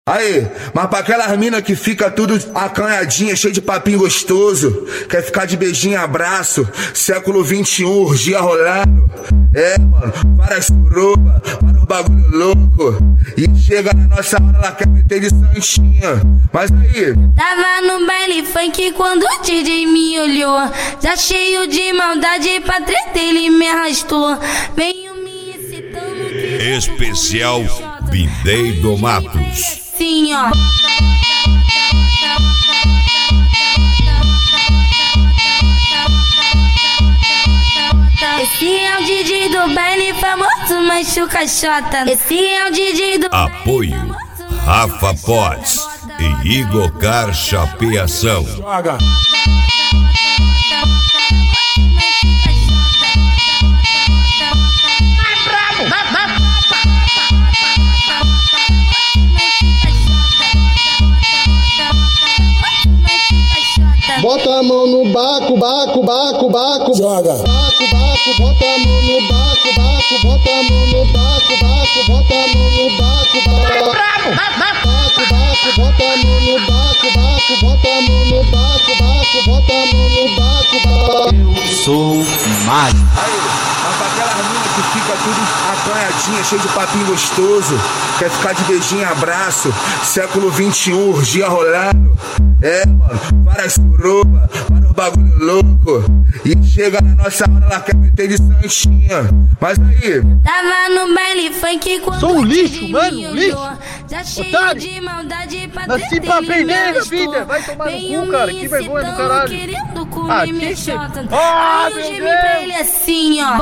Aí, mas pra aquelas mina que fica tudo acanhadinha, cheio de papinho gostoso, quer ficar de beijinho e abraço, século XXI, orgia rolando. É, mano, várias suruba, vários bagulho louco. E chega na nossa hora, ela quer meter de santinha. Mas aí, tava no baile funk quando o DJ me olhou, já cheio de maldade pra treta ele me arrastou. Venho me excitando. Especial Bidei do Matos. Sim, ó. Esse é o DJ do baile famoso, machuca chota. Esse é o DJ do Apoio Rafa Potts e Igor Car Chapeação. Joga. Bota a mão no baco, baco, baco, baco. Joga. Baco, baco, bota a mão no baco, baco, bota a mão no baco, baco, bota a mão no baco, baco. Baco, baco, bota a mão no baco, baco, bota a mão no baco, baco, bota a mão no baco, baco. Eu sou mágico. aí, mas pra aquelas mina que fica tudo acanhadinha, cheio de papinho gostoso, quer ficar de beijinho e abraço, século XXI, orgia rolando. É, mano, várias suruba, vários bagulho louco. E chega na nossa hora, ela quer meter de santinha. Mas aí, tava no baile funk quando Sou um lixo, DJ mano, me um lixo. olhou, já cheio Otário. de maldade pra Nasci treta pra ele me aprender, minha arrastou. filha. Vai tomar no Venho cu, cara. me Que vergonha do excitando, caralho. querendo Ah, comer minha que- chota. Ah, Aí eu meu gemi Deus. pra ele assim, ó.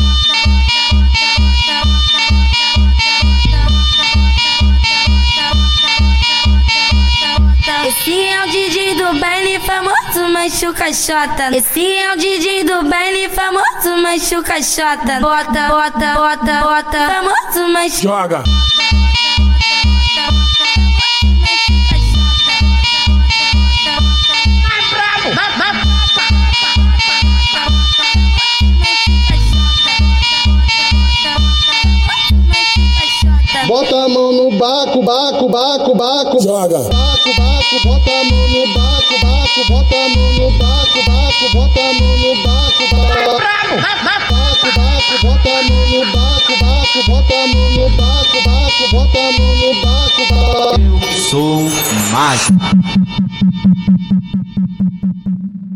Esse é o DJ do baile famoso, machuca chota. Esse é o DJ do baile famoso, machuca chota. Bota, bota, bota, bota, famoso, machuca. Joga. Bota a mão no baco, baco, baco, baco. Joga. Baco, baco, bota a mão no baco, baco, bota a mão no baco, baco, bota a mão no baco, baco. Baco, baco, bota a mão no baco, baco, bota a mão no baco, baco, bota a mão no baco, baco. Eu sou mágico.